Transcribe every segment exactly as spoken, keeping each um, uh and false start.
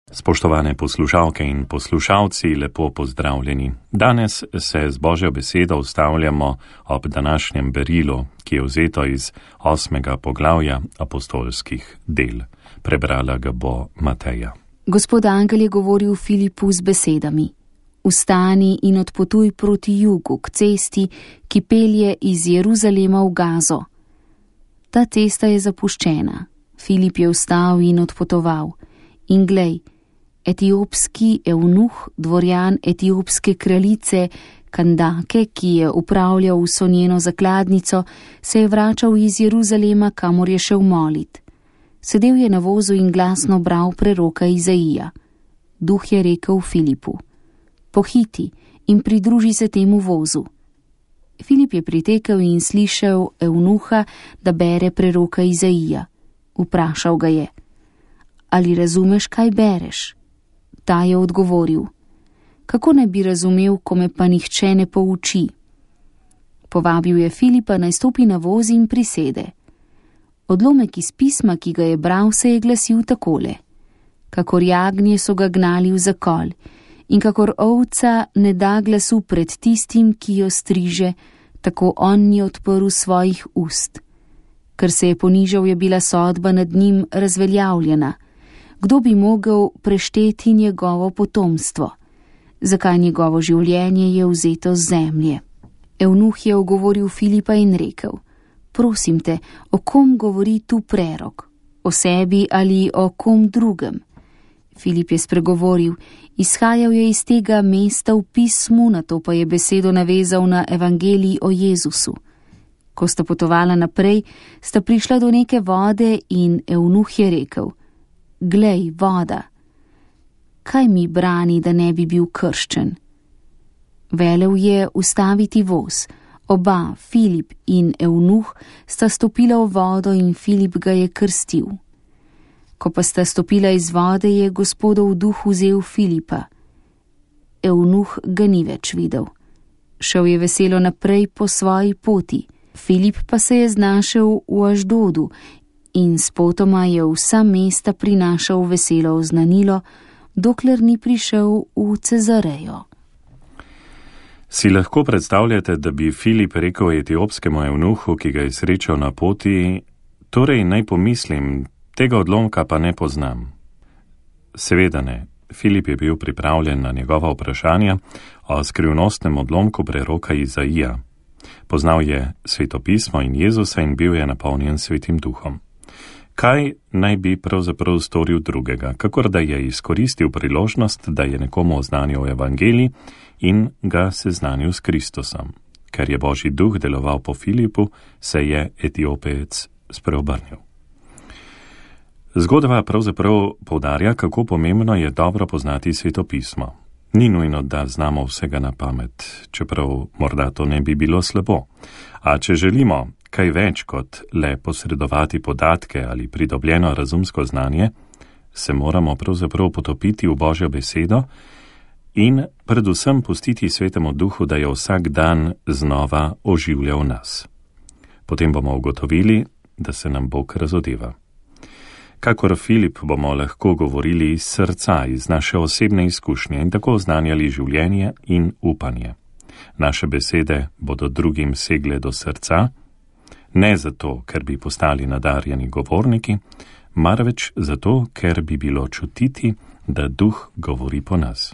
Spoštovane poslušalke in poslušalci, lepo pozdravljeni. Danes se z Božjo besedo ustavljamo ob današnjem berilu, ki je vzeto iz osmega poglavja apostolskih del. Prebrala ga bo Mateja. Gospod angel je govoril Filipu z besedami: Vstani in odpotuj proti jugu k cesti, ki pelje iz Jeruzalema v Gazo. Ta cesta je zapuščena. Filip je vstal in odpotoval. In glej, etiopski eunuh, dvorjan etiopske kraljice Kandake, ki je upravljal vso njeno zakladnico, se je vračal iz Jeruzalema, kamor je šel molit. Sedel je na vozu in glasno bral preroka Izaija. Duh je rekel Filipu: Pohiti in pridruži se temu vozu. Filip je pritekel in slišal eunuha, da bere preroka Izaija. Vprašal ga je: Ali razumeš, kaj bereš? Ta je odgovoril: Kako ne bi razumel, ko me pa nihče ne pouči? Povabil je Filipa, naj stopi na voz in prisede. Odlomek iz pisma, ki ga je bral, se je glasil takole: Kakor jagnje so ga gnali v zakol, in kakor ovca ne da glasu pred tistim, ki jo striže, tako on ni odprl svojih ust. Ker se je ponižal, je bila sodba nad njim razveljavljena. Kdo bi mogel prešteti njegovo potomstvo? Zakaj njegovo življenje je vzeto z zemlje? Eunuh je ogovoril Filipa in rekel: Prosim te, o kom govori tu prerok? O sebi ali o kom drugem? Filip je spregovoril: Izhajal je iz tega mesta v pismu, nato pa je besedo navezal na evangelij o Jezusu. Ko sta potovala naprej, sta prišla do neke vode in eunuh je rekel: Glej, voda. Kaj mi brani, da ne bi bil krščen? Velel je ustaviti voz. Oba, Filip in eunuh, sta stopila v vodo in Filip ga je krstil. Ko pa sta stopila iz vode, je Gospodov duh vzel Filipa. Eunuh ga ni več videl. Šel je veselo naprej po svoji poti. Filip pa se je znašel v Aždodu in spotoma je vsa mesta prinašal veselo oznanilo, dokler ni prišel v Cezarejo. Si lahko predstavljate, da bi Filip rekel etiopskemu eunuhu, ki ga je srečal na poti: Torej naj pomislim, tega odlomka pa ne poznam? Seveda ne. Filip je bil pripravljen na njegova vprašanja o skrivnostnem odlomku preroka Izaija. Poznal je svetopismo in Jezusa in bil je napolnjen svetim duhom. Kaj naj bi pravzaprav storil drugega, kakor da je izkoristil priložnost, da je nekomu oznanil evangelij in ga seznanil s Kristusom? Ker je Božji duh deloval po Filipu, se je Etiopejec spreobrnil. Zgodba pravzaprav poudarja, kako pomembno je dobro poznati svetopismo. Ni nujno, da znamo vsega na pamet, čeprav morda to ne bi bilo slabo. A če želimo kaj več kot le posredovati podatke ali pridobljeno razumsko znanje, se moramo pravzaprav potopiti v Božjo besedo in predvsem pustiti Svetemu duhu, da je vsak dan znova oživljal nas. Potem bomo ugotovili, da se nam Bog razodeva. Kakor Filip bomo lahko govorili iz srca, iz naše osebne izkušnje in tako oznanjali življenje in upanje. Naše besede bodo drugim segle do srca, ne zato, ker bi postali nadarjeni govorniki, marveč zato, ker bi bilo čutiti, da duh govori po nas.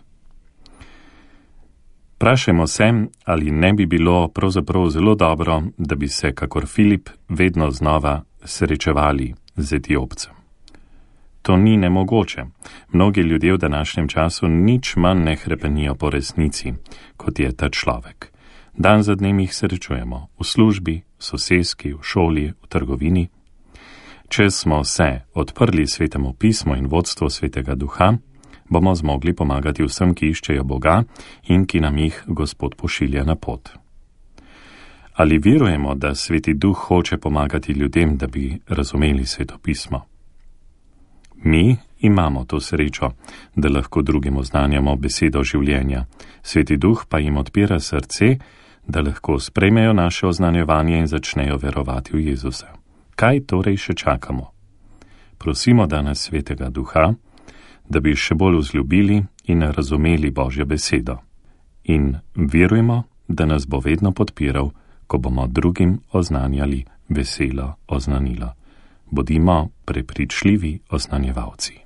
Prašajmo se, ali ne bi bilo pravzaprav zelo dobro, da bi se, kakor Filip, vedno znova srečevali z Etiopcem. To ni nemogoče. Mnogi ljudje v današnjem času nič manj ne hrepenijo po resnici, kot je ta človek. Dan za dnem jih srečujemo v službi, v soseski, v šoli, v trgovini. Če smo se odprli Svetemu pismu in vodstvu Svetega duha, bomo zmogli pomagati vsem, ki iščejo Boga in ki nam jih Gospod pošilja na pot. Ali verujemo, da Sveti duh hoče pomagati ljudem, da bi razumeli Sveto pismo? Mi imamo to srečo, da lahko drugim oznanjamo besedo življenja. Sveti duh pa jim odpira srce, da lahko sprejmejo naše oznanjevanje in začnejo verovati v Jezusa. Kaj torej še čakamo? Prosimo danes Svetega duha, da bi še bolj vzljubili in razumeli Božjo besedo. In verujmo, da nas bo vedno podpiral, ko bomo drugim oznanjali veselo oznanilo. Bodimo prepričljivi oznanjevalci.